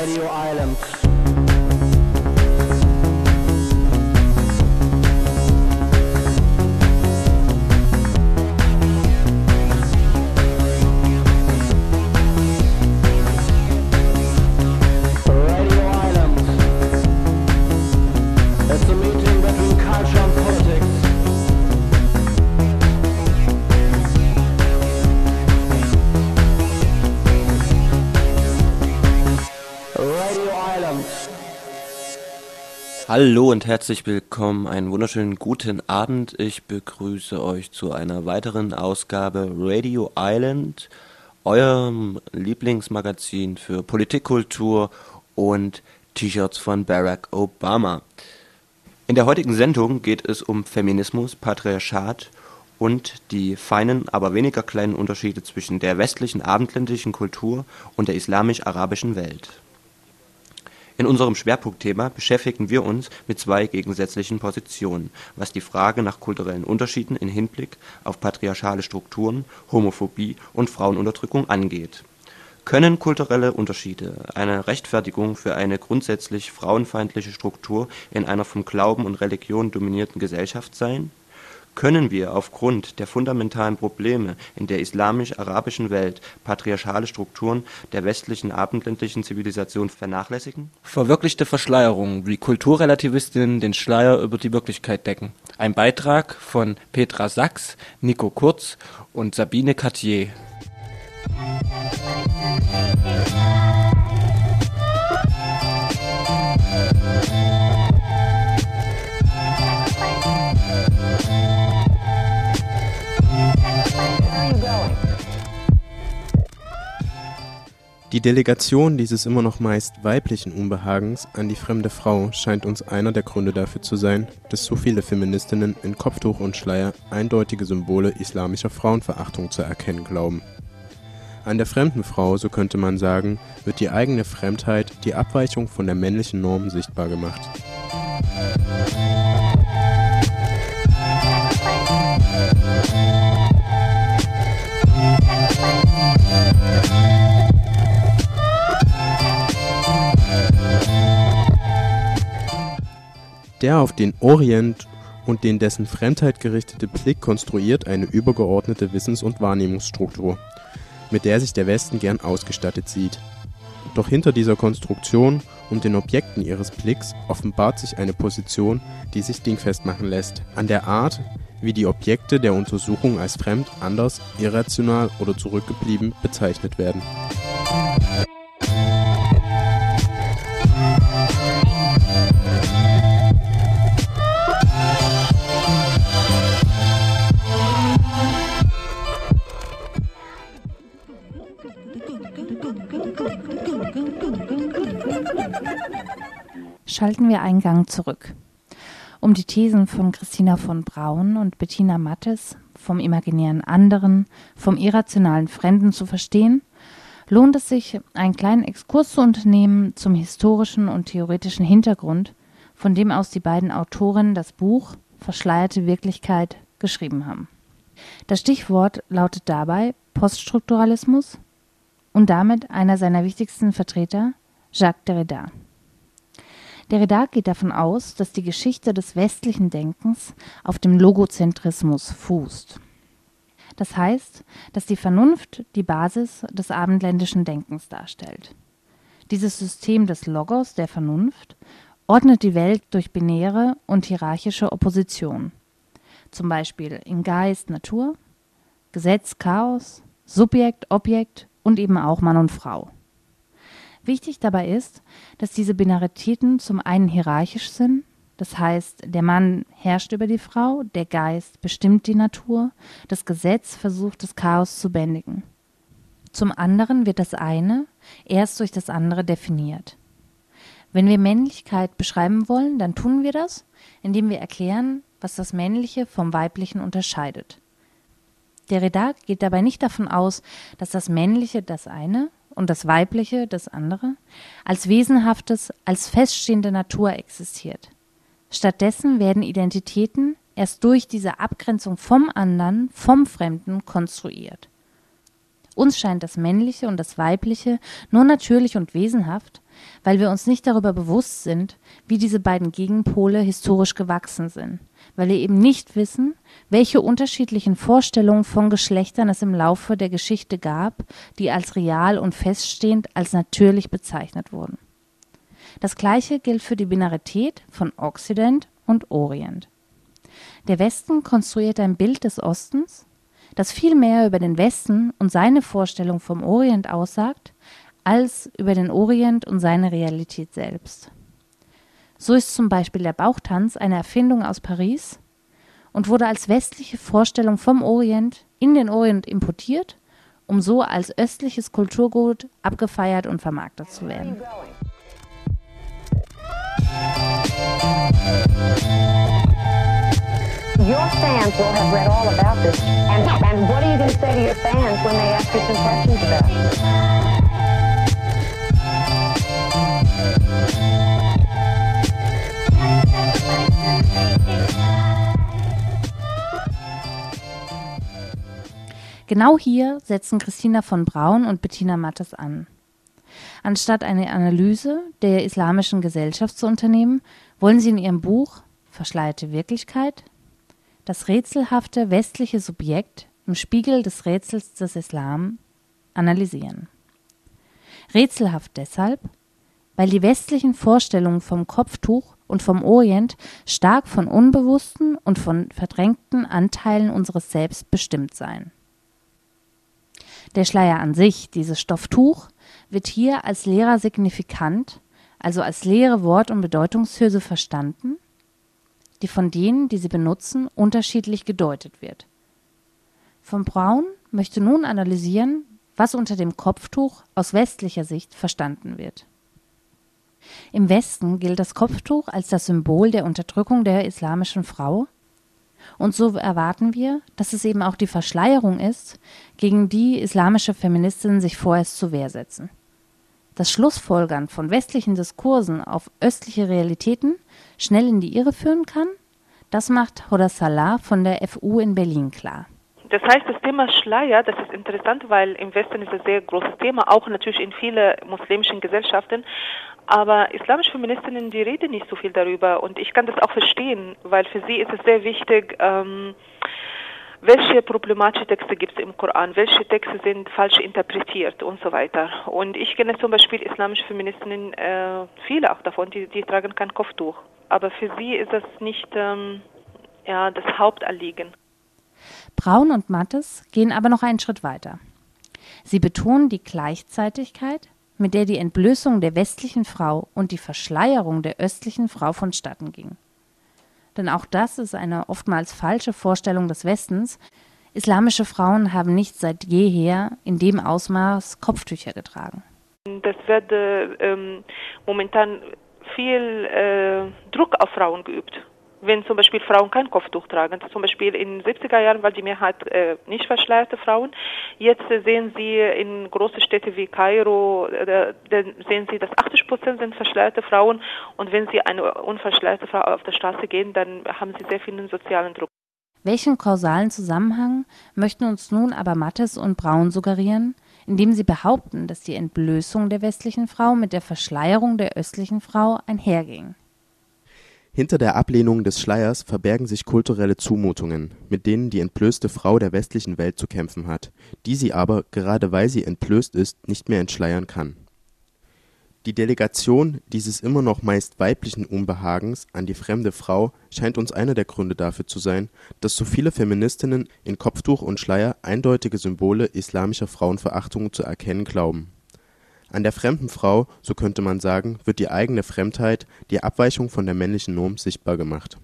Radio Island. Radio Island. It's a meeting between culture and politics. Radio Island. Hallo und herzlich willkommen, einen wunderschönen guten Abend. Ich begrüße euch zu einer weiteren Ausgabe Radio Island, eurem Lieblingsmagazin für Politik, Kultur und T-Shirts von Barack Obama. In der heutigen Sendung geht es um Feminismus, Patriarchat und die feinen, aber weniger kleinen Unterschiede zwischen der westlichen abendländischen Kultur und der islamisch-arabischen Welt. In unserem Schwerpunktthema beschäftigen wir uns mit zwei gegensätzlichen Positionen, was die Frage nach kulturellen Unterschieden in Hinblick auf patriarchale Strukturen, Homophobie und Frauenunterdrückung angeht. Können kulturelle Unterschiede eine Rechtfertigung für eine grundsätzlich frauenfeindliche Struktur in einer vom Glauben und Religion dominierten Gesellschaft sein? Können wir aufgrund der fundamentalen Probleme in der islamisch-arabischen Welt patriarchale Strukturen der westlichen abendländischen Zivilisation vernachlässigen? Verwirklichte Verschleierungen, wie Kulturrelativistinnen den Schleier über die Wirklichkeit decken. Ein Beitrag von Petra Sachs, Nico Kurz und Sabine Cartier. Die Delegation dieses immer noch meist weiblichen Unbehagens an die fremde Frau scheint uns einer der Gründe dafür zu sein, dass so viele Feministinnen in Kopftuch und Schleier eindeutige Symbole islamischer Frauenverachtung zu erkennen glauben. An der fremden Frau, so könnte man sagen, wird die eigene Fremdheit, die Abweichung von der männlichen Norm sichtbar gemacht. Der auf den Orient und den dessen Fremdheit gerichtete Blick konstruiert eine übergeordnete Wissens- und Wahrnehmungsstruktur, mit der sich der Westen gern ausgestattet sieht. Doch hinter dieser Konstruktion und den Objekten ihres Blicks offenbart sich eine Position, die sich dingfest machen lässt, an der Art, wie die Objekte der Untersuchung als fremd, anders, irrational oder zurückgeblieben bezeichnet werden. Schalten wir einen Gang zurück. Um die Thesen von Christina von Braun und Bettina Mattes vom imaginären Anderen, vom irrationalen Fremden zu verstehen, lohnt es sich, einen kleinen Exkurs zu unternehmen zum historischen und theoretischen Hintergrund, von dem aus die beiden Autorinnen das Buch Verschleierte Wirklichkeit geschrieben haben. Das Stichwort lautet dabei Poststrukturalismus und damit einer seiner wichtigsten Vertreter, Jacques Derrida. Derrida geht davon aus, dass die Geschichte des westlichen Denkens auf dem Logozentrismus fußt. Das heißt, dass die Vernunft die Basis des abendländischen Denkens darstellt. Dieses System des Logos, der Vernunft, ordnet die Welt durch binäre und hierarchische Opposition. Zum Beispiel in Geist, Natur, Gesetz, Chaos, Subjekt, Objekt und eben auch Mann und Frau. Wichtig dabei ist, dass diese Binaritäten zum einen hierarchisch sind, das heißt, der Mann herrscht über die Frau, der Geist bestimmt die Natur, das Gesetz versucht das Chaos zu bändigen. Zum anderen wird das eine erst durch das andere definiert. Wenn wir Männlichkeit beschreiben wollen, dann tun wir das, indem wir erklären, was das Männliche vom Weiblichen unterscheidet. Derrida geht dabei nicht davon aus, dass das Männliche das eine und das Weibliche, das andere, als wesenhaftes, als feststehende Natur existiert. Stattdessen werden Identitäten erst durch diese Abgrenzung vom anderen, vom Fremden konstruiert. Uns scheint das Männliche und das Weibliche nur natürlich und wesenhaft, weil wir uns nicht darüber bewusst sind, wie diese beiden Gegenpole historisch gewachsen sind, weil wir eben nicht wissen, welche unterschiedlichen Vorstellungen von Geschlechtern es im Laufe der Geschichte gab, die als real und feststehend als natürlich bezeichnet wurden. Das Gleiche gilt für die Binarität von Occident und Orient. Der Westen konstruiert ein Bild des Ostens, das viel mehr über den Westen und seine Vorstellung vom Orient aussagt, als über den Orient und seine Realität selbst. So ist zum Beispiel der Bauchtanz eine Erfindung aus Paris und wurde als westliche Vorstellung vom Orient in den Orient importiert, um so als östliches Kulturgut abgefeiert und vermarktet zu werden. Your fans will have read all about this. And what are you going to say to your fans when they ask you some questions about it? Genau hier setzen Christina von Braun und Bettina Mattes an. Anstatt eine Analyse der islamischen Gesellschaft zu unternehmen, wollen sie in ihrem Buch Verschleierte Wirklichkeit das rätselhafte westliche Subjekt im Spiegel des Rätsels des Islam analysieren. Rätselhaft deshalb, weil die westlichen Vorstellungen vom Kopftuch und vom Orient stark von unbewussten und von verdrängten Anteilen unseres Selbst bestimmt seien. Der Schleier an sich, dieses Stofftuch, wird hier als leerer Signifikant, also als leere Wort- und Bedeutungshülse verstanden, die von denen, die sie benutzen, unterschiedlich gedeutet wird. Von Braun möchte nun analysieren, was unter dem Kopftuch aus westlicher Sicht verstanden wird. Im Westen gilt das Kopftuch als das Symbol der Unterdrückung der islamischen Frau, und so erwarten wir, dass es eben auch die Verschleierung ist, gegen die islamische Feministinnen sich vorerst zur Wehr setzen. Das Schlussfolgern von westlichen Diskursen auf östliche Realitäten schnell in die Irre führen kann, das macht Hoda Salah von der FU in Berlin klar. Das heißt, das Thema Schleier, das ist interessant, weil im Westen ist es ein sehr großes Thema, auch natürlich in vielen muslimischen Gesellschaften. Aber islamische Feministinnen, die reden nicht so viel darüber. Und ich kann das auch verstehen, weil für sie ist es sehr wichtig, welche problematische Texte gibt es im Koran, welche Texte sind falsch interpretiert und so weiter. Und ich kenne zum Beispiel islamische Feministinnen, viele auch davon, die tragen kein Kopftuch. Aber für sie ist das nicht das Hauptanliegen. Braun und Mattes gehen aber noch einen Schritt weiter. Sie betonen die Gleichzeitigkeit, mit der die Entblößung der westlichen Frau und die Verschleierung der östlichen Frau vonstatten ging. Denn auch das ist eine oftmals falsche Vorstellung des Westens. Islamische Frauen haben nicht seit jeher in dem Ausmaß Kopftücher getragen. Das wird momentan viel Druck auf Frauen geübt. Wenn zum Beispiel Frauen kein Kopftuch tragen, zum Beispiel in den 70er Jahren war die Mehrheit nicht verschleierte Frauen. Jetzt sehen Sie in großen Städten wie Kairo, sehen Sie, dass 80% sind verschleierte Frauen. Und wenn Sie eine unverschleierte Frau auf der Straße gehen, dann haben Sie sehr viel sozialen Druck. Welchen kausalen Zusammenhang möchten uns nun aber Mattes und Braun suggerieren, indem sie behaupten, dass die Entblößung der westlichen Frau mit der Verschleierung der östlichen Frau einherging? Hinter der Ablehnung des Schleiers verbergen sich kulturelle Zumutungen, mit denen die entblößte Frau der westlichen Welt zu kämpfen hat, die sie aber, gerade weil sie entblößt ist, nicht mehr entschleiern kann. Die Delegation dieses immer noch meist weiblichen Unbehagens an die fremde Frau scheint uns einer der Gründe dafür zu sein, dass so viele Feministinnen in Kopftuch und Schleier eindeutige Symbole islamischer Frauenverachtung zu erkennen glauben. An der fremden Frau, so könnte man sagen, wird die eigene Fremdheit, die Abweichung von der männlichen Norm sichtbar gemacht.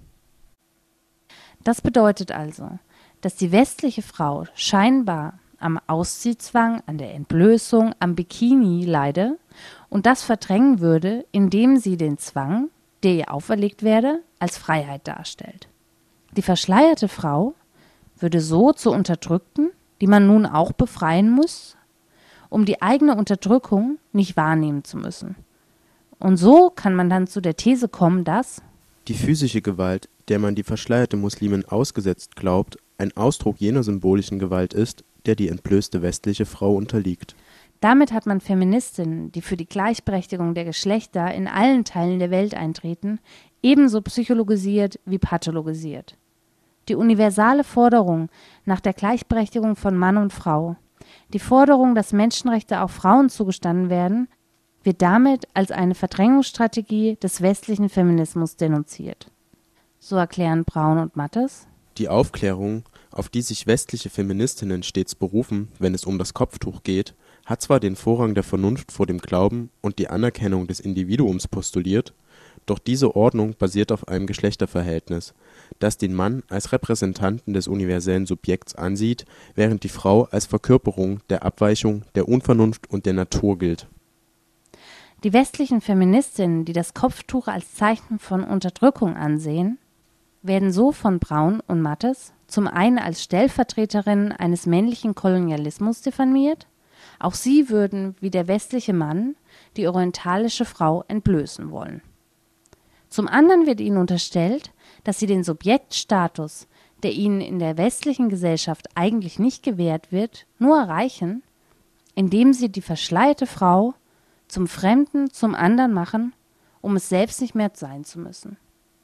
Das bedeutet also, dass die westliche Frau scheinbar am Ausziehzwang, an der Entblößung, am Bikini leide und das verdrängen würde, indem sie den Zwang, der ihr auferlegt werde, als Freiheit darstellt. Die verschleierte Frau würde so zur Unterdrückten, die man nun auch befreien muss, um die eigene Unterdrückung nicht wahrnehmen zu müssen. Und so kann man dann zu der These kommen, dass die physische Gewalt, der man die verschleierte Muslimin ausgesetzt glaubt, ein Ausdruck jener symbolischen Gewalt ist, der die entblößte westliche Frau unterliegt. Damit hat man Feministinnen, die für die Gleichberechtigung der Geschlechter in allen Teilen der Welt eintreten, ebenso psychologisiert wie pathologisiert. Die universale Forderung nach der Gleichberechtigung von Mann und Frau, die Forderung, dass Menschenrechte auch Frauen zugestanden werden, wird damit als eine Verdrängungsstrategie des westlichen Feminismus denunziert. So erklären Braun und Mattes: Die Aufklärung, auf die sich westliche Feministinnen stets berufen, wenn es um das Kopftuch geht, hat zwar den Vorrang der Vernunft vor dem Glauben und die Anerkennung des Individuums postuliert, doch diese Ordnung basiert auf einem Geschlechterverhältnis, das den Mann als Repräsentanten des universellen Subjekts ansieht, während die Frau als Verkörperung der Abweichung, der Unvernunft und der Natur gilt. Die westlichen Feministinnen, die das Kopftuch als Zeichen von Unterdrückung ansehen, werden so von Braun und Mattes zum einen als Stellvertreterinnen eines männlichen Kolonialismus diffamiert, auch sie würden wie der westliche Mann die orientalische Frau entblößen wollen. Zum anderen wird ihnen unterstellt, dass sie den Subjektstatus, der ihnen in der westlichen Gesellschaft eigentlich nicht gewährt wird, nur erreichen, indem sie die verschleierte Frau zum Fremden, zum anderen machen, um es selbst nicht mehr sein zu müssen.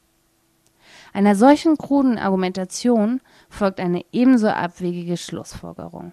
Einer solchen kruden Argumentation folgt eine ebenso abwegige Schlussfolgerung.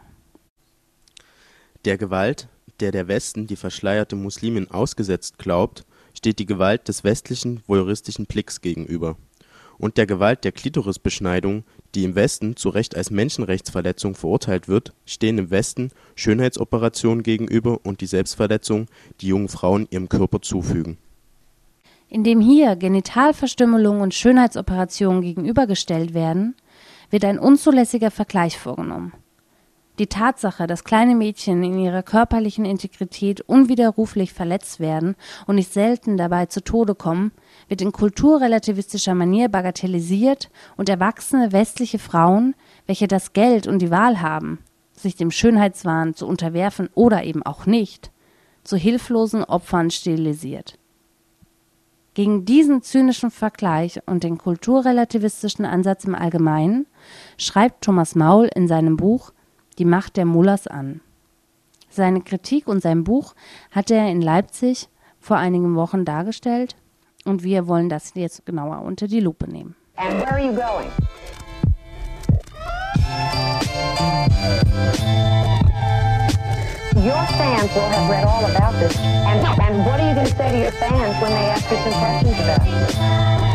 Der Gewalt, der Westen die verschleierte Muslimin ausgesetzt glaubt, steht die Gewalt des westlichen voyeuristischen Blicks gegenüber. Und der Gewalt der Klitorisbeschneidung, die im Westen zu Recht als Menschenrechtsverletzung verurteilt wird, stehen im Westen Schönheitsoperationen gegenüber und die Selbstverletzung, die jungen Frauen ihrem Körper zufügen. Indem hier Genitalverstümmelung und Schönheitsoperationen gegenübergestellt werden, wird ein unzulässiger Vergleich vorgenommen. Die Tatsache, dass kleine Mädchen in ihrer körperlichen Integrität unwiderruflich verletzt werden und nicht selten dabei zu Tode kommen, wird in kulturrelativistischer Manier bagatellisiert und erwachsene westliche Frauen, welche das Geld und die Wahl haben, sich dem Schönheitswahn zu unterwerfen oder eben auch nicht, zu hilflosen Opfern stilisiert. Gegen diesen zynischen Vergleich und den kulturrelativistischen Ansatz im Allgemeinen schreibt Thomas Maul in seinem Buch Die Macht der Mullahs an. Seine Kritik und sein Buch hat er in Leipzig vor einigen Wochen dargestellt und wir wollen das jetzt genauer unter die Lupe nehmen. And where are you going? Your fans will have read all about this. And what are you going to say to your fans when they ask you some questions about it?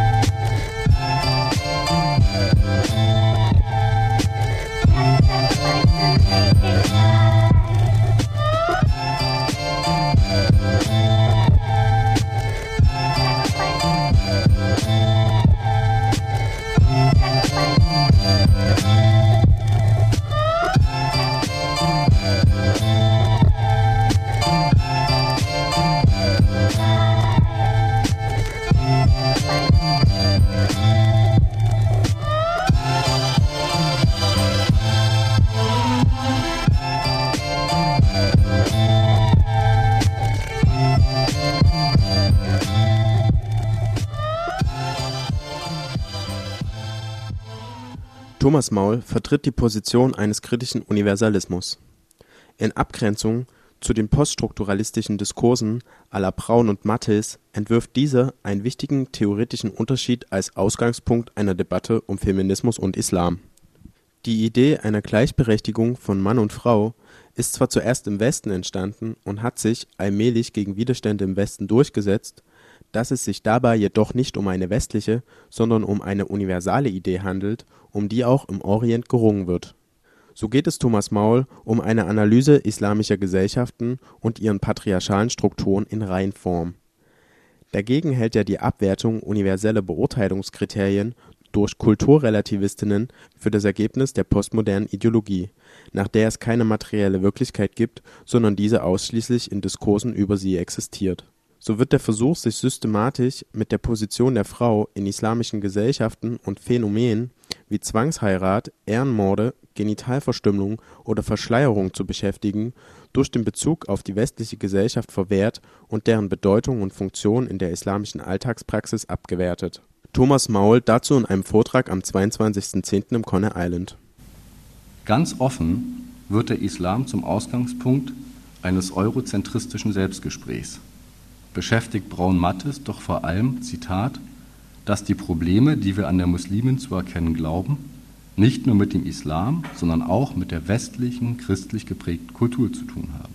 Thomas Maul vertritt die Position eines kritischen Universalismus. In Abgrenzung zu den poststrukturalistischen Diskursen à la Braun und Mattes entwirft dieser einen wichtigen theoretischen Unterschied als Ausgangspunkt einer Debatte um Feminismus und Islam. Die Idee einer Gleichberechtigung von Mann und Frau ist zwar zuerst im Westen entstanden und hat sich allmählich gegen Widerstände im Westen durchgesetzt, dass es sich dabei jedoch nicht um eine westliche, sondern um eine universale Idee handelt, um die auch im Orient gerungen wird. So geht es Thomas Maul um eine Analyse islamischer Gesellschaften und ihren patriarchalen Strukturen in Reinform. Dagegen hält er die Abwertung universeller Beurteilungskriterien durch Kulturrelativistinnen für das Ergebnis der postmodernen Ideologie, nach der es keine materielle Wirklichkeit gibt, sondern diese ausschließlich in Diskursen über sie existiert. So wird der Versuch, sich systematisch mit der Position der Frau in islamischen Gesellschaften und Phänomenen wie Zwangsheirat, Ehrenmorde, Genitalverstümmelung oder Verschleierung zu beschäftigen, durch den Bezug auf die westliche Gesellschaft verwehrt und deren Bedeutung und Funktion in der islamischen Alltagspraxis abgewertet. Thomas Maul dazu in einem Vortrag am 22.10. im Conner Island. Ganz offen wird der Islam zum Ausgangspunkt eines eurozentristischen Selbstgesprächs. Beschäftigt Braun-Mattes doch vor allem, Zitat, dass die Probleme, die wir an der Muslimin zu erkennen glauben, nicht nur mit dem Islam, sondern auch mit der westlichen, christlich geprägten Kultur zu tun haben.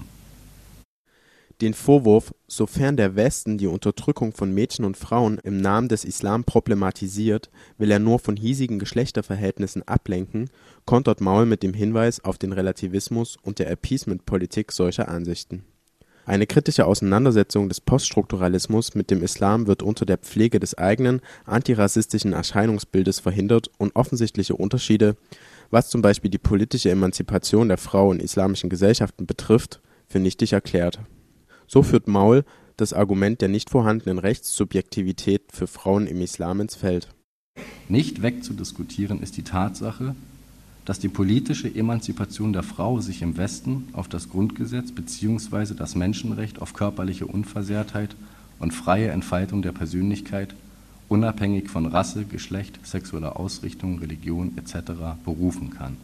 Den Vorwurf, sofern der Westen die Unterdrückung von Mädchen und Frauen im Namen des Islam problematisiert, will er nur von hiesigen Geschlechterverhältnissen ablenken, kontert Maul mit dem Hinweis auf den Relativismus und der Appeasement-Politik solcher Ansichten. Eine kritische Auseinandersetzung des Poststrukturalismus mit dem Islam wird unter der Pflege des eigenen antirassistischen Erscheinungsbildes verhindert und offensichtliche Unterschiede, was zum Beispiel die politische Emanzipation der Frau in islamischen Gesellschaften betrifft, für nichtig erklärt. So führt Maul das Argument der nicht vorhandenen Rechtssubjektivität für Frauen im Islam ins Feld. Nicht wegzudiskutieren ist die Tatsache, dass die politische Emanzipation der Frau sich im Westen auf das Grundgesetz bzw. das Menschenrecht auf körperliche Unversehrtheit und freie Entfaltung der Persönlichkeit unabhängig von Rasse, Geschlecht, sexueller Ausrichtung, Religion etc. berufen kann.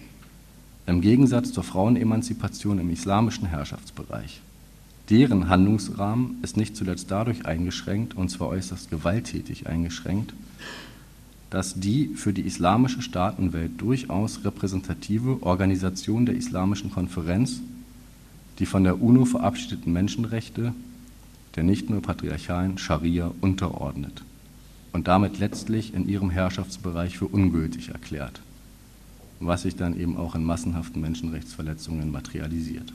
Im Gegensatz zur Frauenemanzipation im islamischen Herrschaftsbereich. Deren Handlungsrahmen ist nicht zuletzt dadurch eingeschränkt, und zwar äußerst gewalttätig eingeschränkt, dass die für die islamische Staatenwelt durchaus repräsentative Organisation der Islamischen Konferenz die von der UNO verabschiedeten Menschenrechte der nicht nur patriarchalen Scharia unterordnet und damit letztlich in ihrem Herrschaftsbereich für ungültig erklärt, was sich dann eben auch in massenhaften Menschenrechtsverletzungen materialisiert.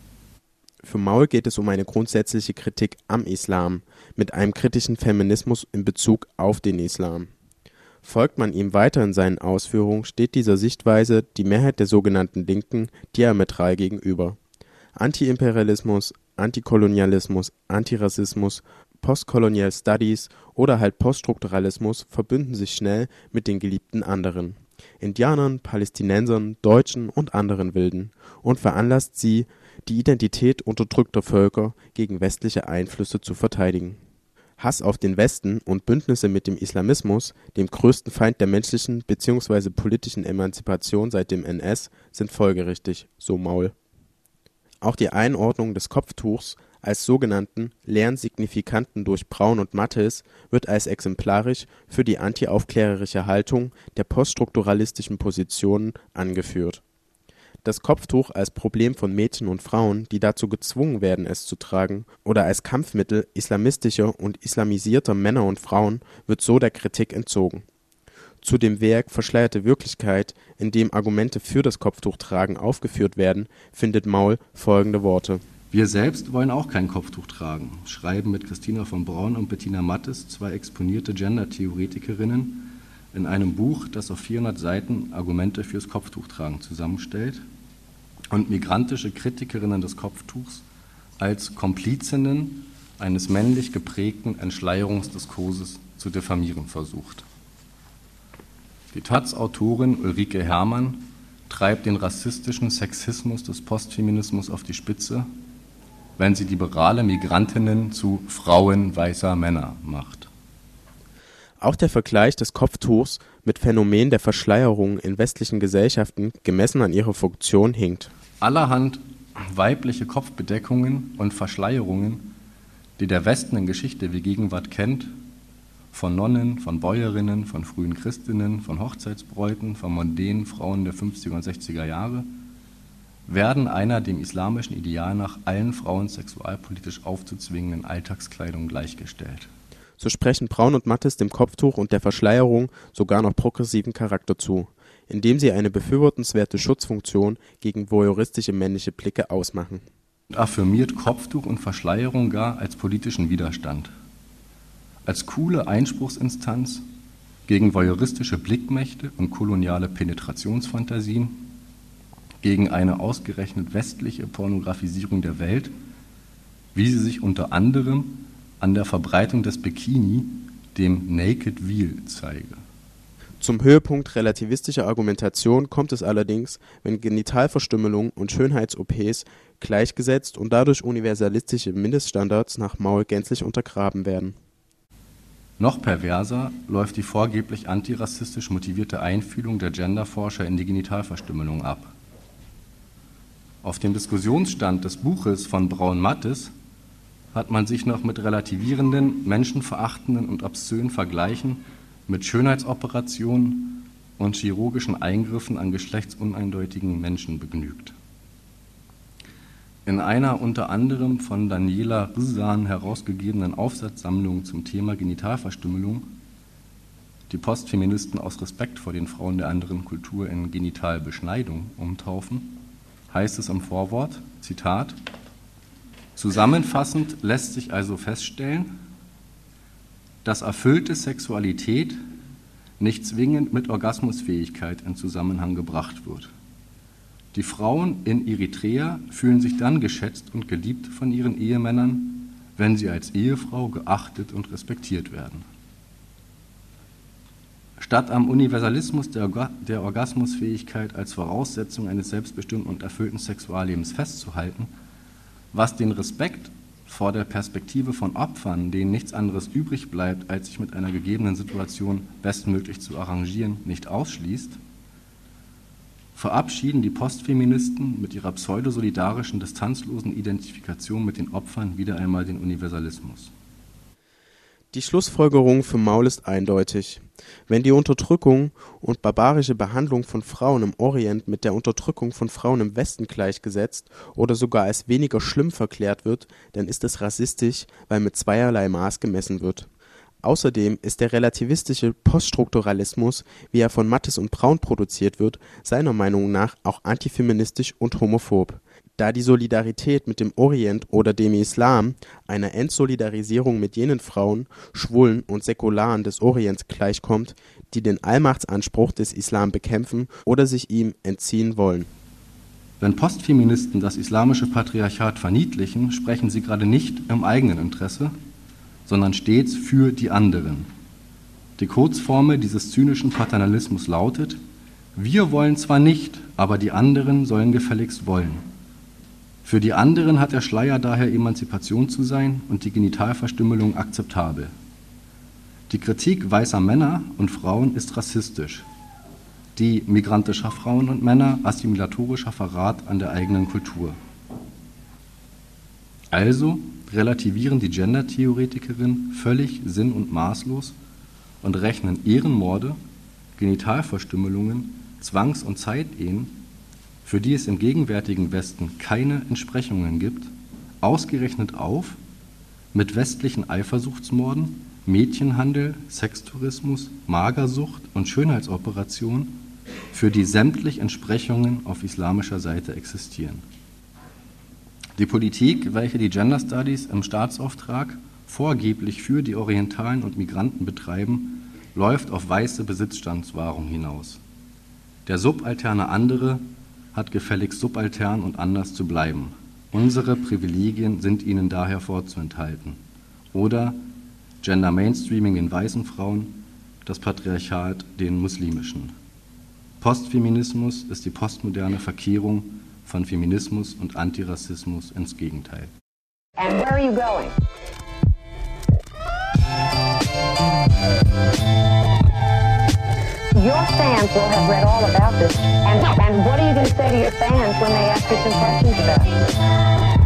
Für Maul geht es um eine grundsätzliche Kritik am Islam, mit einem kritischen Feminismus in Bezug auf den Islam. Folgt man ihm weiter in seinen Ausführungen, steht dieser Sichtweise die Mehrheit der sogenannten Linken diametral gegenüber. Antiimperialismus, Antikolonialismus, Antirassismus, Postcolonial Studies oder halt Poststrukturalismus verbünden sich schnell mit den geliebten anderen, Indianern, Palästinensern, Deutschen und anderen Wilden, und veranlasst sie, die Identität unterdrückter Völker gegen westliche Einflüsse zu verteidigen. Hass auf den Westen und Bündnisse mit dem Islamismus, dem größten Feind der menschlichen bzw. politischen Emanzipation seit dem NS, sind folgerichtig, so Maul. Auch die Einordnung des Kopftuchs als sogenannten leeren Signifikanten durch Braun und Mattes wird als exemplarisch für die antiaufklärerische Haltung der poststrukturalistischen Positionen angeführt. Das Kopftuch als Problem von Mädchen und Frauen, die dazu gezwungen werden, es zu tragen, oder als Kampfmittel islamistischer und islamisierter Männer und Frauen wird so der Kritik entzogen. Zu dem Werk Verschleierte Wirklichkeit, in dem Argumente für das Kopftuchtragen aufgeführt werden, findet Maul folgende Worte. Wir selbst wollen auch kein Kopftuch tragen, schreiben mit Christina von Braun und Bettina Mattes, zwei exponierte Gender-Theoretikerinnen, in einem Buch, das auf 400 Seiten Argumente fürs Kopftuchtragen zusammenstellt und migrantische Kritikerinnen des Kopftuchs als Komplizinnen eines männlich geprägten Entschleierungsdiskurses zu diffamieren versucht. Die Taz-Autorin Ulrike Herrmann treibt den rassistischen Sexismus des Postfeminismus auf die Spitze, wenn sie liberale Migrantinnen zu Frauen weißer Männer macht. Auch der Vergleich des Kopftuchs mit Phänomen der Verschleierung in westlichen Gesellschaften gemessen an ihrer Funktion hinkt. Allerhand weibliche Kopfbedeckungen und Verschleierungen, die der Westen in Geschichte wie Gegenwart kennt, von Nonnen, von Bäuerinnen, von frühen Christinnen, von Hochzeitsbräuten, von mondänen Frauen der 50er und 60er Jahre, werden einer dem islamischen Ideal nach allen Frauen sexualpolitisch aufzuzwingenden Alltagskleidung gleichgestellt. So sprechen Braun und Mattes dem Kopftuch und der Verschleierung sogar noch progressiven Charakter zu, indem sie eine befürwortenswerte Schutzfunktion gegen voyeuristische männliche Blicke ausmachen. Affirmiert Kopftuch und Verschleierung gar als politischen Widerstand. Als coole Einspruchsinstanz gegen voyeuristische Blickmächte und koloniale Penetrationsfantasien, gegen eine ausgerechnet westliche Pornografisierung der Welt, wie sie sich unter anderem an der Verbreitung des Bikini, dem Naked Veil, zeige. Zum Höhepunkt relativistischer Argumentation kommt es allerdings, wenn Genitalverstümmelung und Schönheits-OPs gleichgesetzt und dadurch universalistische Mindeststandards nach Maul gänzlich untergraben werden. Noch perverser läuft die vorgeblich antirassistisch motivierte Einfühlung der Genderforscher in die Genitalverstümmelung ab. Auf dem Diskussionsstand des Buches von Braun-Mattes hat man sich noch mit relativierenden, menschenverachtenden und obszönen Vergleichen mit Schönheitsoperationen und chirurgischen Eingriffen an geschlechtsuneindeutigen Menschen begnügt. In einer unter anderem von Daniela Rizan herausgegebenen Aufsatzsammlung zum Thema Genitalverstümmelung, die Postfeministen aus Respekt vor den Frauen der anderen Kultur in Genitalbeschneidung umtaufen, heißt es im Vorwort, Zitat, zusammenfassend lässt sich also feststellen, dass erfüllte Sexualität nicht zwingend mit Orgasmusfähigkeit in Zusammenhang gebracht wird. Die Frauen in Eritrea fühlen sich dann geschätzt und geliebt von ihren Ehemännern, wenn sie als Ehefrau geachtet und respektiert werden. Statt am Universalismus der Orgasmusfähigkeit als Voraussetzung eines selbstbestimmten und erfüllten Sexuallebens festzuhalten, was den Respekt vor der Perspektive von Opfern, denen nichts anderes übrig bleibt, als sich mit einer gegebenen Situation bestmöglich zu arrangieren, nicht ausschließt, verabschieden die Postfeministen mit ihrer pseudosolidarischen, distanzlosen Identifikation mit den Opfern wieder einmal den Universalismus. Die Schlussfolgerung für Maul ist eindeutig. Wenn die Unterdrückung und barbarische Behandlung von Frauen im Orient mit der Unterdrückung von Frauen im Westen gleichgesetzt oder sogar als weniger schlimm verklärt wird, dann ist es rassistisch, weil mit zweierlei Maß gemessen wird. Außerdem ist der relativistische Poststrukturalismus, wie er von Mattes und Braun produziert wird, seiner Meinung nach auch antifeministisch und homophob. Da die Solidarität mit dem Orient oder dem Islam einer Entsolidarisierung mit jenen Frauen, Schwulen und Säkularen des Orients gleichkommt, die den Allmachtsanspruch des Islam bekämpfen oder sich ihm entziehen wollen. Wenn Postfeministen das islamische Patriarchat verniedlichen, sprechen sie gerade nicht im eigenen Interesse, sondern stets für die anderen. Die Kurzformel dieses zynischen Paternalismus lautet: Wir wollen zwar nicht, aber die anderen sollen gefälligst wollen. Für die anderen hat der Schleier daher Emanzipation zu sein und die Genitalverstümmelung akzeptabel. Die Kritik weißer Männer und Frauen ist rassistisch. Die migrantischer Frauen und Männer assimilatorischer Verrat an der eigenen Kultur. Also relativieren die Gender-Theoretikerinnen völlig sinn- und maßlos und rechnen Ehrenmorde, Genitalverstümmelungen, Zwangs- und Zeitehen, für die es im gegenwärtigen Westen keine Entsprechungen gibt, ausgerechnet auf mit westlichen Eifersuchtsmorden, Mädchenhandel, Sextourismus, Magersucht und Schönheitsoperationen, für die sämtlich Entsprechungen auf islamischer Seite existieren. Die Politik, welche die Gender Studies im Staatsauftrag vorgeblich für die Orientalen und Migranten betreiben, läuft auf weiße Besitzstandswahrung hinaus. Der subalterne Andere hat gefälligst subaltern und anders zu bleiben. Unsere Privilegien sind ihnen daher vorzuenthalten. Oder Gender Mainstreaming den weißen Frauen, das Patriarchat den muslimischen. Postfeminismus ist die postmoderne Verkehrung von Feminismus und Antirassismus ins Gegenteil. And where are you going? Your fans will have read all about this. And what are you going to say to your fans when they ask you some questions about it?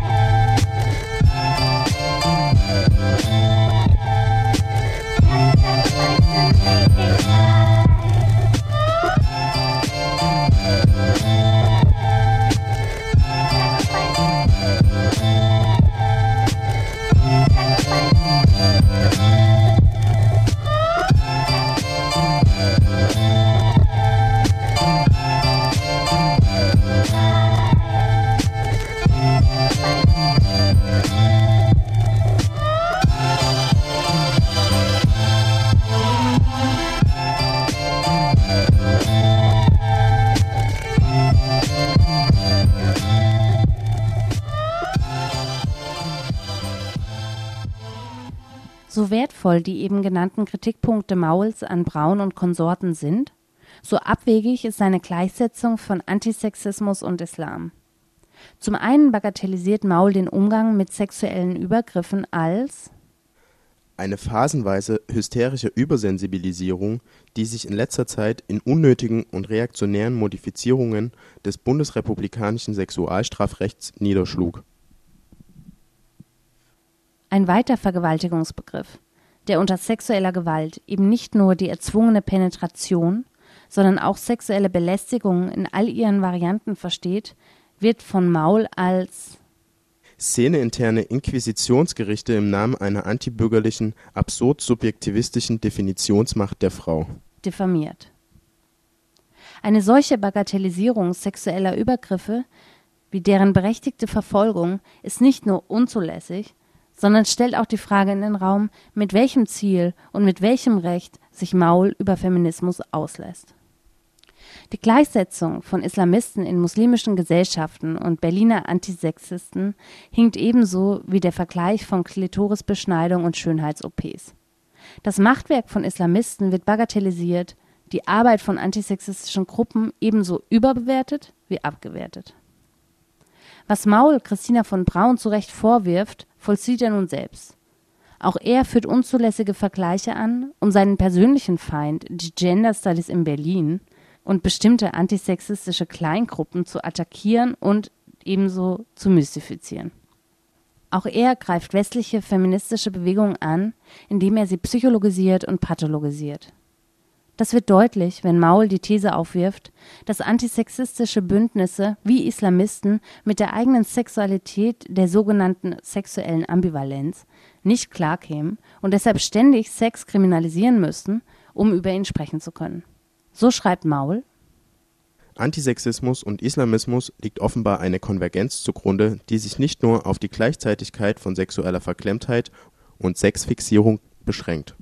So wertvoll die eben genannten Kritikpunkte Mauls an Braun und Konsorten sind, so abwegig ist seine Gleichsetzung von Antisexismus und Islam. Zum einen bagatellisiert Maul den Umgang mit sexuellen Übergriffen als Eine phasenweise hysterische Übersensibilisierung, die sich in letzter Zeit in unnötigen und reaktionären Modifizierungen des bundesrepublikanischen Sexualstrafrechts niederschlug. Ein weiter Vergewaltigungsbegriff, der unter sexueller Gewalt eben nicht nur die erzwungene Penetration, sondern auch sexuelle Belästigung in all ihren Varianten versteht, wird von Maul als szeneinterne Inquisitionsgerichte im Namen einer antibürgerlichen, absurd subjektivistischen Definitionsmacht der Frau diffamiert. Eine solche Bagatellisierung sexueller Übergriffe wie deren berechtigte Verfolgung ist nicht nur unzulässig, sondern stellt auch die Frage in den Raum, mit welchem Ziel und mit welchem Recht sich Maul über Feminismus auslässt. Die Gleichsetzung von Islamisten in muslimischen Gesellschaften und Berliner Antisexisten hinkt ebenso wie der Vergleich von Klitorisbeschneidung und Schönheits-OPs. Das Machtwerk von Islamisten wird bagatellisiert, die Arbeit von antisexistischen Gruppen ebenso überbewertet wie abgewertet. Was Maul Christina von Braun zu Recht vorwirft, vollzieht er nun selbst. Auch er führt unzulässige Vergleiche an, um seinen persönlichen Feind, die Gender Studies in Berlin, und bestimmte antisexistische Kleingruppen zu attackieren und ebenso zu mystifizieren. Auch er greift westliche feministische Bewegungen an, indem er sie psychologisiert und pathologisiert. Das wird deutlich, wenn Maul die These aufwirft, dass antisexistische Bündnisse wie Islamisten mit der eigenen Sexualität, der sogenannten sexuellen Ambivalenz, nicht klarkämen und deshalb ständig Sex kriminalisieren müssten, um über ihn sprechen zu können. So schreibt Maul: Antisexismus und Islamismus liegt offenbar eine Konvergenz zugrunde, die sich nicht nur auf die Gleichzeitigkeit von sexueller Verklemmtheit und Sexfixierung beschränkt.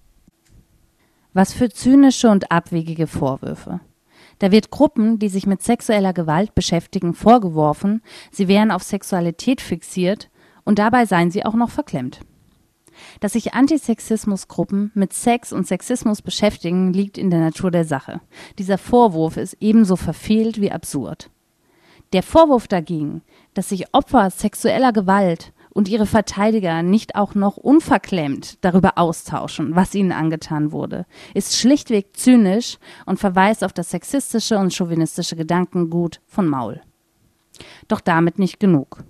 Was für zynische und abwegige Vorwürfe. Da wird Gruppen, die sich mit sexueller Gewalt beschäftigen, vorgeworfen, sie wären auf Sexualität fixiert und dabei seien sie auch noch verklemmt. Dass sich Antisexismusgruppen mit Sex und Sexismus beschäftigen, liegt in der Natur der Sache. Dieser Vorwurf ist ebenso verfehlt wie absurd. Der Vorwurf dagegen, dass sich Opfer sexueller Gewalt und ihre Verteidiger nicht auch noch unverklemmt darüber austauschen, was ihnen angetan wurde, ist schlichtweg zynisch und verweist auf das sexistische und chauvinistische Gedankengut von Maul. Doch damit nicht genug.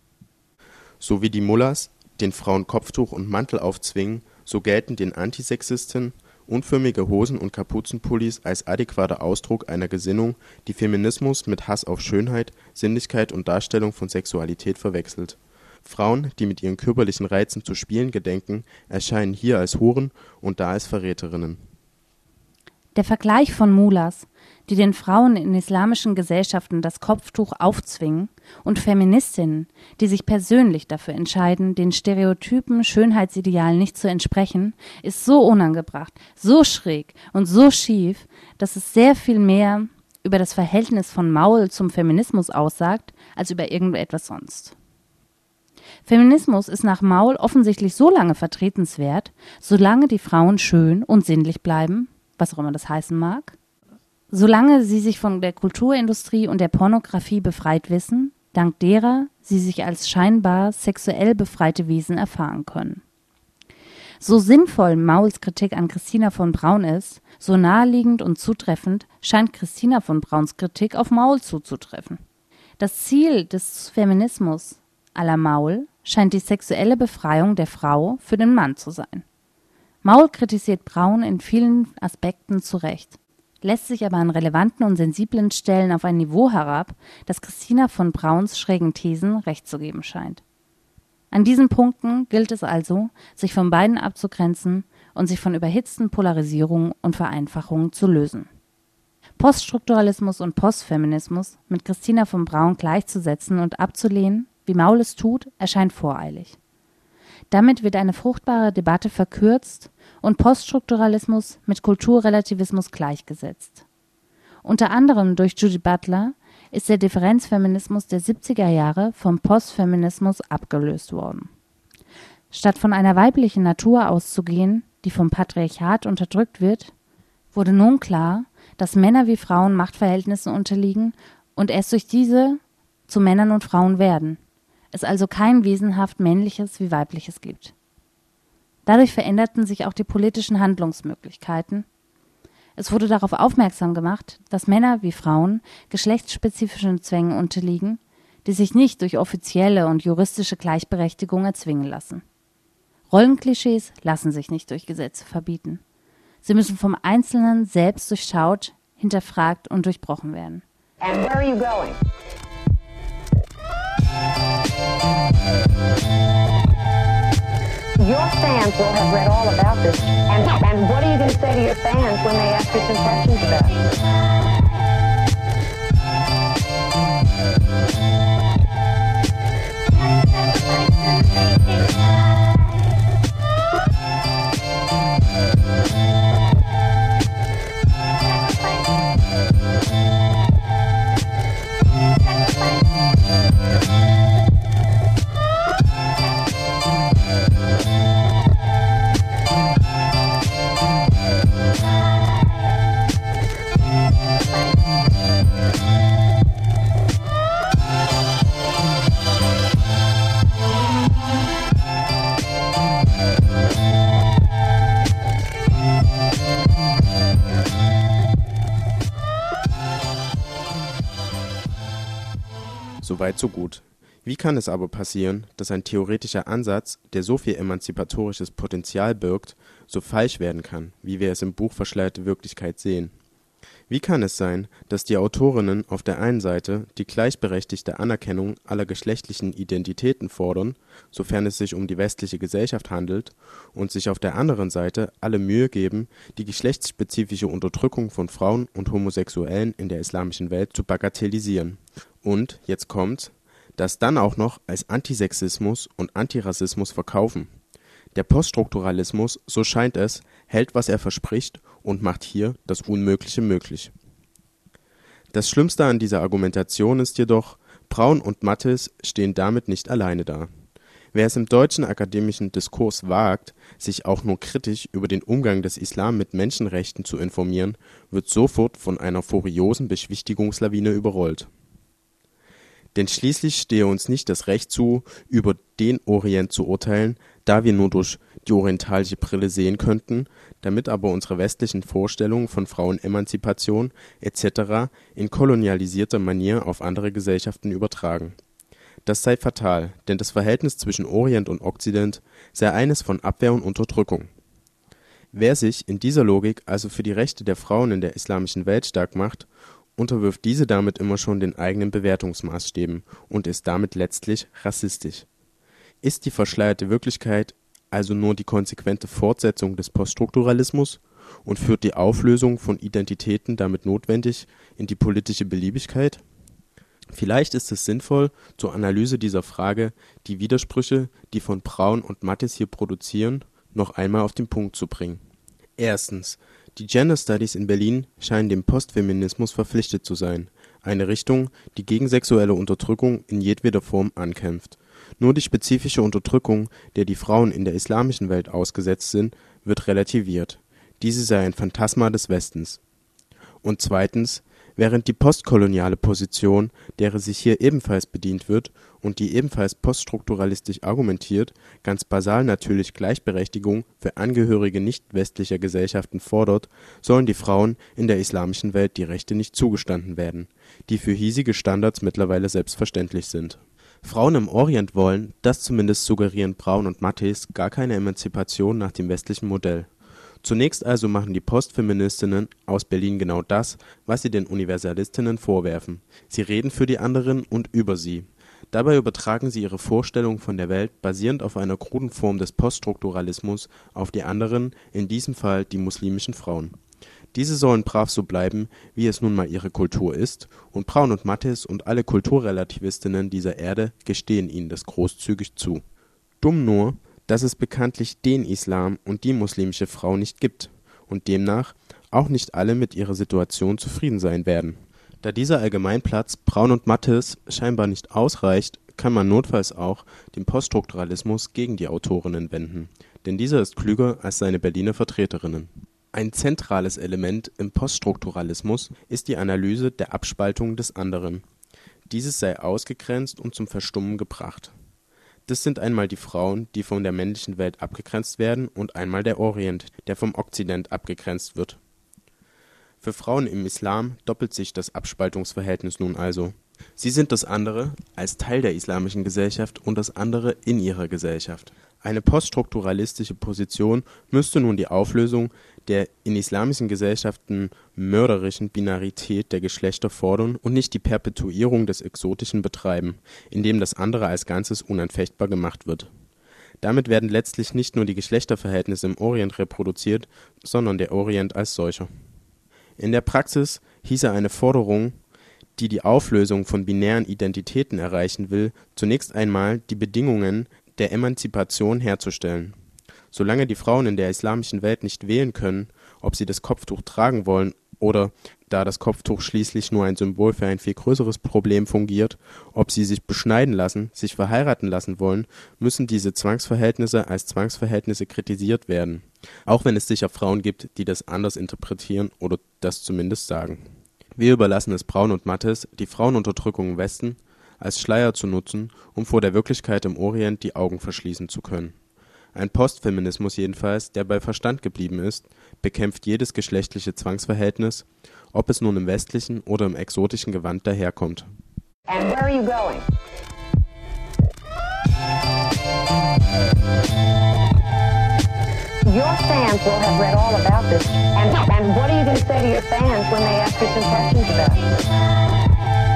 So wie die Mullahs den Frauen Kopftuch und Mantel aufzwingen, so gelten den Antisexisten unförmige Hosen und Kapuzenpullis als adäquater Ausdruck einer Gesinnung, die Feminismus mit Hass auf Schönheit, Sinnlichkeit und Darstellung von Sexualität verwechselt. Frauen, die mit ihren körperlichen Reizen zu spielen gedenken, erscheinen hier als Huren und da als Verräterinnen. Der Vergleich von Mullahs, die den Frauen in islamischen Gesellschaften das Kopftuch aufzwingen, und Feministinnen, die sich persönlich dafür entscheiden, den stereotypen Schönheitsidealen nicht zu entsprechen, ist so unangebracht, so schräg und so schief, dass es sehr viel mehr über das Verhältnis von Maul zum Feminismus aussagt, als über irgendetwas sonst. Feminismus ist nach Maul offensichtlich so lange vertretenswert, solange die Frauen schön und sinnlich bleiben, was auch immer das heißen mag, solange sie sich von der Kulturindustrie und der Pornografie befreit wissen, dank derer sie sich als scheinbar sexuell befreite Wesen erfahren können. So sinnvoll Mauls Kritik an Christina von Braun ist, so naheliegend und zutreffend scheint Christina von Brauns Kritik auf Maul zuzutreffen. Das Ziel des Feminismus à la Maul scheint die sexuelle Befreiung der Frau für den Mann zu sein. Maul kritisiert Braun in vielen Aspekten zu Recht, lässt sich aber an relevanten und sensiblen Stellen auf ein Niveau herab, das Christina von Brauns schrägen Thesen recht zu geben scheint. An diesen Punkten gilt es also, sich von beiden abzugrenzen und sich von überhitzten Polarisierungen und Vereinfachungen zu lösen. Poststrukturalismus und Postfeminismus mit Christina von Braun gleichzusetzen und abzulehnen, wie Maul es tut, erscheint voreilig. Damit wird eine fruchtbare Debatte verkürzt und Poststrukturalismus mit Kulturrelativismus gleichgesetzt. Unter anderem durch Judith Butler ist der Differenzfeminismus der 70er Jahre vom Postfeminismus abgelöst worden. Statt von einer weiblichen Natur auszugehen, die vom Patriarchat unterdrückt wird, wurde nun klar, dass Männer wie Frauen Machtverhältnissen unterliegen und erst durch diese zu Männern und Frauen werden, es also kein wesenhaft männliches wie weibliches gibt. Dadurch veränderten sich auch die politischen Handlungsmöglichkeiten. Es wurde darauf aufmerksam gemacht, dass Männer wie Frauen geschlechtsspezifischen Zwängen unterliegen, die sich nicht durch offizielle und juristische Gleichberechtigung erzwingen lassen. Rollenklischees lassen sich nicht durch Gesetze verbieten. Sie müssen vom Einzelnen selbst durchschaut, hinterfragt und durchbrochen werden. And where are you going? Your fans will have read all about this. And what are you going to say to your fans when they ask you some questions about it? Soweit so gut. Wie kann es aber passieren, dass ein theoretischer Ansatz, der so viel emanzipatorisches Potenzial birgt, so falsch werden kann, wie wir es im Buch Verschleierte Wirklichkeit sehen? Wie kann es sein, dass die Autorinnen auf der einen Seite die gleichberechtigte Anerkennung aller geschlechtlichen Identitäten fordern, sofern es sich um die westliche Gesellschaft handelt, und sich auf der anderen Seite alle Mühe geben, die geschlechtsspezifische Unterdrückung von Frauen und Homosexuellen in der islamischen Welt zu bagatellisieren? Und, jetzt kommt's, das dann auch noch als Antisexismus und Antirassismus verkaufen. Der Poststrukturalismus, so scheint es, hält, was er verspricht und macht hier das Unmögliche möglich. Das Schlimmste an dieser Argumentation ist jedoch, Braun und Matthes stehen damit nicht alleine da. Wer es im deutschen akademischen Diskurs wagt, sich auch nur kritisch über den Umgang des Islam mit Menschenrechten zu informieren, wird sofort von einer furiosen Beschwichtigungslawine überrollt. Denn schließlich stehe uns nicht das Recht zu, über den Orient zu urteilen, da wir nur durch die orientalische Brille sehen könnten, damit aber unsere westlichen Vorstellungen von Frauenemanzipation etc. in kolonialisierter Manier auf andere Gesellschaften übertragen. Das sei fatal, denn das Verhältnis zwischen Orient und Okzident sei eines von Abwehr und Unterdrückung. Wer sich in dieser Logik also für die Rechte der Frauen in der islamischen Welt stark macht, unterwirft diese damit immer schon den eigenen Bewertungsmaßstäben und ist damit letztlich rassistisch. Ist die verschleierte Wirklichkeit also nur die konsequente Fortsetzung des Poststrukturalismus und führt die Auflösung von Identitäten damit notwendig in die politische Beliebigkeit? Vielleicht ist es sinnvoll, zur Analyse dieser Frage die Widersprüche, die von Braun und Matthes hier produzieren, noch einmal auf den Punkt zu bringen. Erstens. Die Gender Studies in Berlin scheinen dem Postfeminismus verpflichtet zu sein, eine Richtung, die gegen sexuelle Unterdrückung in jedweder Form ankämpft. Nur die spezifische Unterdrückung, der die Frauen in der islamischen Welt ausgesetzt sind, wird relativiert. Diese sei ein Phantasma des Westens. Und zweitens, während die postkoloniale Position, derer sich hier ebenfalls bedient wird und die ebenfalls poststrukturalistisch argumentiert, ganz basal natürlich Gleichberechtigung für Angehörige nicht-westlicher Gesellschaften fordert, sollen die Frauen in der islamischen Welt die Rechte nicht zugestanden werden, die für hiesige Standards mittlerweile selbstverständlich sind. Frauen im Orient wollen, das zumindest suggerieren Braun und Matthes, gar keine Emanzipation nach dem westlichen Modell. Zunächst also machen die Postfeministinnen aus Berlin genau das, was sie den Universalistinnen vorwerfen. Sie reden für die anderen und über sie. Dabei übertragen sie ihre Vorstellung von der Welt basierend auf einer kruden Form des Poststrukturalismus auf die anderen, in diesem Fall die muslimischen Frauen. Diese sollen brav so bleiben, wie es nun mal ihre Kultur ist, und Braun und Matthes und alle Kulturrelativistinnen dieser Erde gestehen ihnen das großzügig zu. Dumm nur, dass es bekanntlich den Islam und die muslimische Frau nicht gibt und demnach auch nicht alle mit ihrer Situation zufrieden sein werden. Da dieser Allgemeinplatz Braun und Matthes scheinbar nicht ausreicht, kann man notfalls auch den Poststrukturalismus gegen die Autorinnen wenden, denn dieser ist klüger als seine Berliner Vertreterinnen. Ein zentrales Element im Poststrukturalismus ist die Analyse der Abspaltung des anderen. Dieses sei ausgegrenzt und zum Verstummen gebracht. Das sind einmal die Frauen, die von der männlichen Welt abgegrenzt werden, und einmal der Orient, der vom Okzident abgegrenzt wird. Für Frauen im Islam doppelt sich das Abspaltungsverhältnis nun also. Sie sind das andere als Teil der islamischen Gesellschaft und das andere in ihrer Gesellschaft. Eine poststrukturalistische Position müsste nun die Auflösung der in islamischen Gesellschaften mörderischen Binarität der Geschlechter fordern und nicht die Perpetuierung des Exotischen betreiben, indem das andere als Ganzes unanfechtbar gemacht wird. Damit werden letztlich nicht nur die Geschlechterverhältnisse im Orient reproduziert, sondern der Orient als solcher. In der Praxis hieße eine Forderung, die die Auflösung von binären Identitäten erreichen will, zunächst einmal die Bedingungen der Emanzipation herzustellen. Solange die Frauen in der islamischen Welt nicht wählen können, ob sie das Kopftuch tragen wollen oder, da das Kopftuch schließlich nur ein Symbol für ein viel größeres Problem fungiert, ob sie sich beschneiden lassen, sich verheiraten lassen wollen, müssen diese Zwangsverhältnisse als Zwangsverhältnisse kritisiert werden, auch wenn es sicher Frauen gibt, die das anders interpretieren oder das zumindest sagen. Wir überlassen es Braun und Mattes, die Frauenunterdrückung im Westen als Schleier zu nutzen, um vor der Wirklichkeit im Orient die Augen verschließen zu können. Ein Postfeminismus jedenfalls, der bei Verstand geblieben ist, bekämpft jedes geschlechtliche Zwangsverhältnis, ob es nun im westlichen oder im exotischen Gewand daherkommt. And where are you going? Your fans will have read all about this. And what are you going to say to your fans when they ask you some questions about it?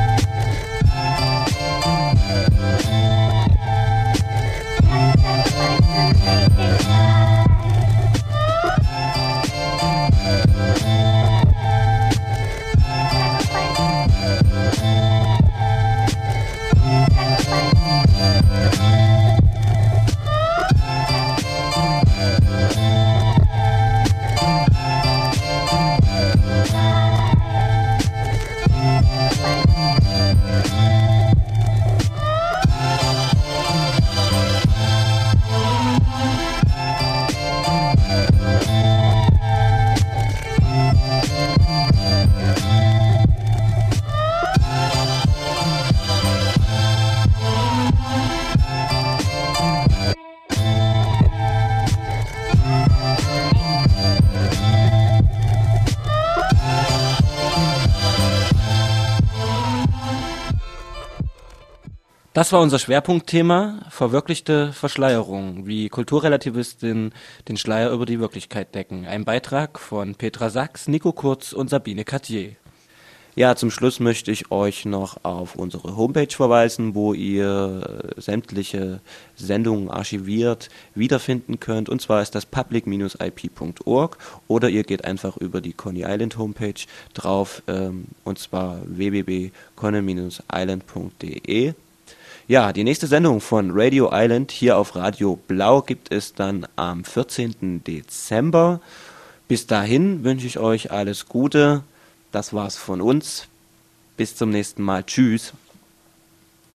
Das war unser Schwerpunktthema, verwirklichte Verschleierung, wie Kulturrelativistinnen den Schleier über die Wirklichkeit decken. Ein Beitrag von Petra Sachs, Nico Kurz und Sabine Cartier. Ja, zum Schluss möchte ich euch noch auf unsere Homepage verweisen, wo ihr sämtliche Sendungen archiviert wiederfinden könnt. Und zwar ist das public-ip.org oder ihr geht einfach über die Coney Island Homepage drauf, und zwar www.coney-island.de. Ja, die nächste Sendung von Radio Island hier auf Radio Blau gibt es dann am 14. Dezember. Bis dahin wünsche ich euch alles Gute. Das war's von uns. Bis zum nächsten Mal. Tschüss.